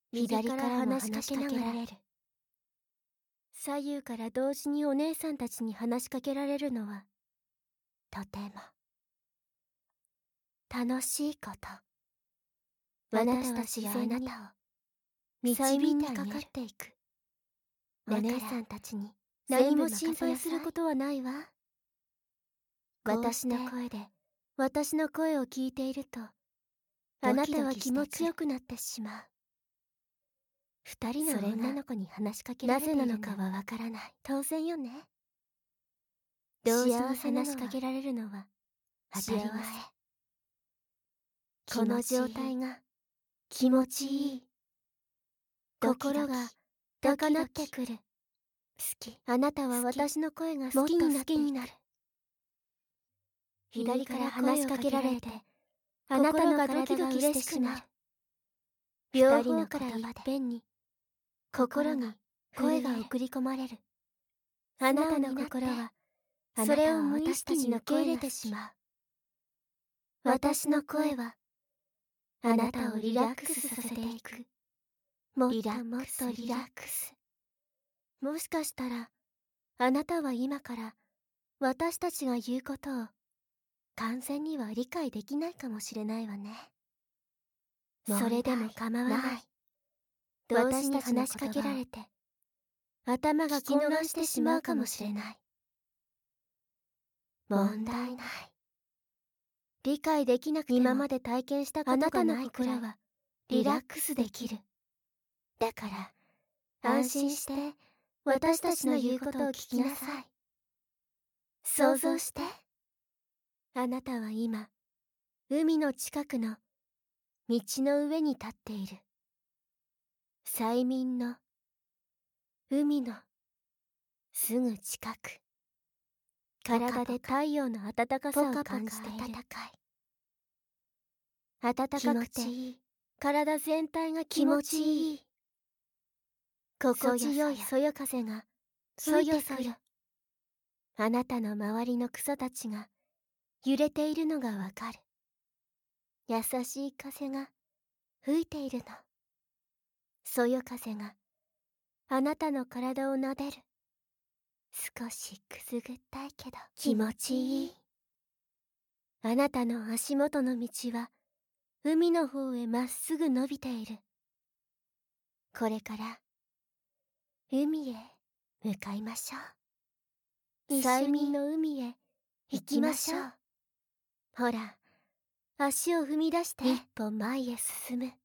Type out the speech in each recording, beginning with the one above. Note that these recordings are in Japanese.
左から話しかけながら、左右から同時にお姉さんたちに話しかけられるのは、とても楽しいこと。私たちがあなたを催眠にかかっていく。お姉さんたちに何も心配することはないわ。私の声で私の声を聞いていると、あなたは気持ちよくなってしまう。二人の女の子に話しかけられているなぜなのかはわからない。当然よね。同時に話しかけられるのは当たり前。この状態が気持ちいい。心が高鳴ってくる。好き。あなたは私の声が好きになる。左から話しかけられて、あなたの体が嬉しくなる。両方からいっぺんに心に声が送り込まれる。あなたの心はそれを無意識に受け入れてしまう。私の声はあなたをリラックスさせていく。もっともっとリラックス。もしかしたらあなたは今から私たちが言うことを完全には理解できないかもしれないわね。それでも構わない。同時に話しかけられて頭が混乱してしまうかもしれない。問題ない。理解できなくても今まで体験したことがないくらいはリラックスできる。だから安心して私たちの言うことを聞きなさい。想像して。あなたは今海の近くの道の上に立っている。催眠の海のすぐ近く。体で太陽の暖かさを感じている。暖かくて体全体が気持ちいい。心地よいそよ風が吹いてくる。あなたの周りの草たちが揺れているのがわかる。優しい風が吹いているの。そよ風があなたの体を撫でる。少しくすぐったいけど気持ちいい。あなたの足元の道は海の方へまっすぐ伸びている。これから海へ向かいましょう。催眠の海へ行きましょう。ほら、足を踏み出して一歩前へ進む。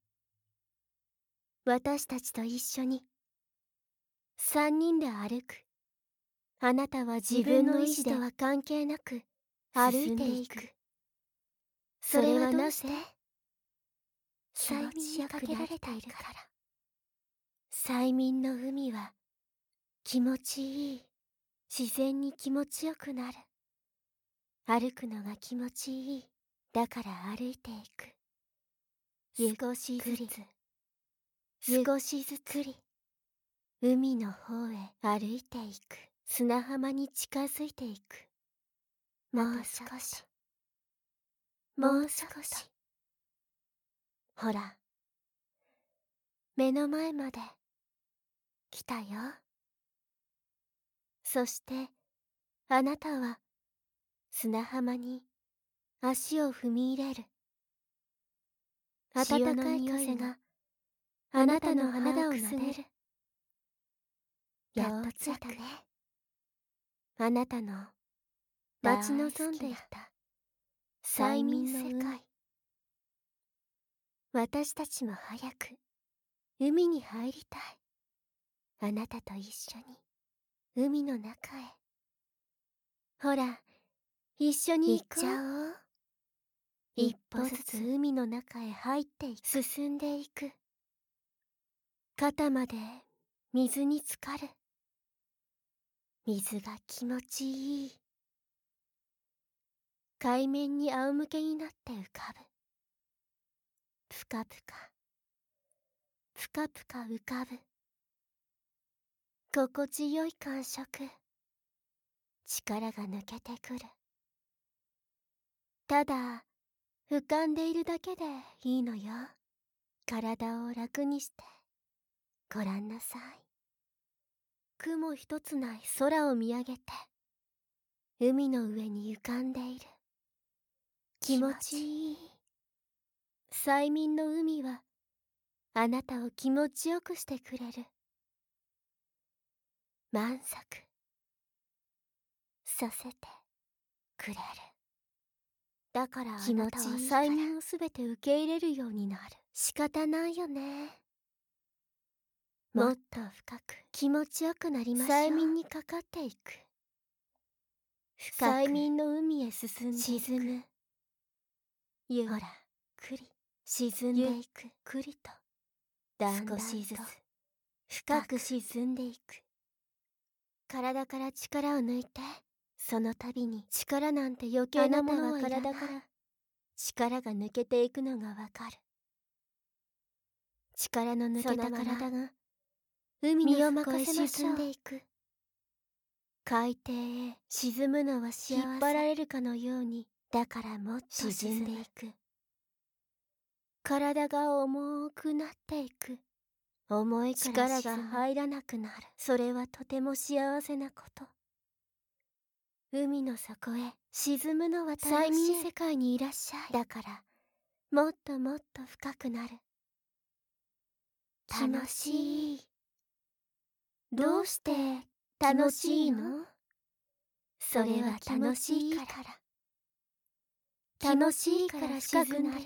私たちと一緒に三人で歩く。あなたは自分の意志とは関係なく歩いていく。それはなぜ？催眠にかけられているから。催眠の海は気持ちいい。自然に気持ちよくなる。歩くのが気持ちいい。だから歩いていく。少しずつ、少しずつ海の方へ歩いていく。砂浜に近づいていく。もう少し、もう少し。ほら、目の前まで来たよ。そしてあなたは砂浜に足を踏み入れる。暖かい風があなたの肌を撫でる。やっと着いたね。あなたの待ち望んでいた催眠の海。私たちも早く海に入りたい。あなたと一緒に海の中へ。ほら、一緒に行っちゃおう。一歩ずつ海の中へ入っていく。進んでいく。肩まで水に浸かる。水が気持ちいい。海面に仰向けになって浮かぶ。ぷかぷか、ぷかぷか浮かぶ。心地よい感触。力が抜けてくる。ただ浮かんでいるだけでいいのよ。体を楽にしてごらんなさい。雲一つない空を見上げて、海の上に浮かんでいる。気持ちいい。催眠の海は、あなたを気持ちよくしてくれる。満足させてくれる。だからあなたは催眠をすべて受け入れるようになる。仕方ないよね。もっと深く気持ちよくなりましょう。催眠にかかっていく。深く催眠の海へ進んでいく。沈む。ゆっくり沈んでいく。ゆっくりと少しずつ深く沈んでいく。体から力を抜いて、その度に力なんて余計なものはいらない。体から力が抜けていくのがわかる。力の抜けた体が海の底へ沈んでいく。海底へ沈むのは幸せ。引っ張られるかのように、だからもっと沈んでいく。体が重くなっていく。重いから力が入らなくなる。それはとても幸せなこと。海の底へ沈むのは楽しい。催眠世界にいらっしゃい。だからもっともっと深くなる。楽しい。どうして楽しいの？それは楽しいから。楽しいから深くなる。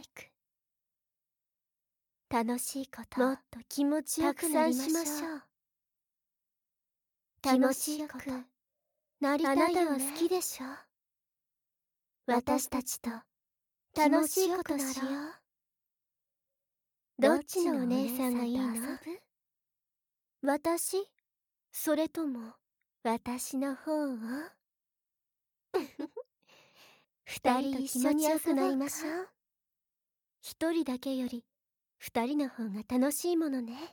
楽しいこともっと気持ちよくなりましょう。楽しくなりたいよね。あなたは好きでしょ？私たちと楽しいことしよう。どっちのお姉さんがいいの？私？それとも私の方を？二人一緒に遊びましょう。一人だけより二人の方が楽しいものね。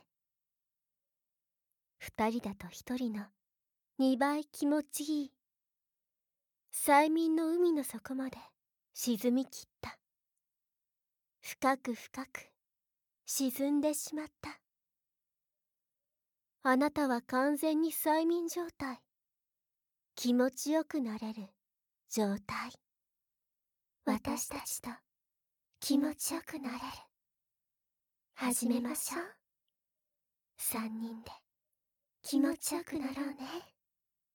二人だと一人の二倍気持ちいい。催眠の海の底まで沈みきった。深く深く沈んでしまった。あなたは完全に催眠状態。気持ちよくなれる状態。私たちと気持ちよくなれる。始めましょう。三人で気持ちよくなろうね。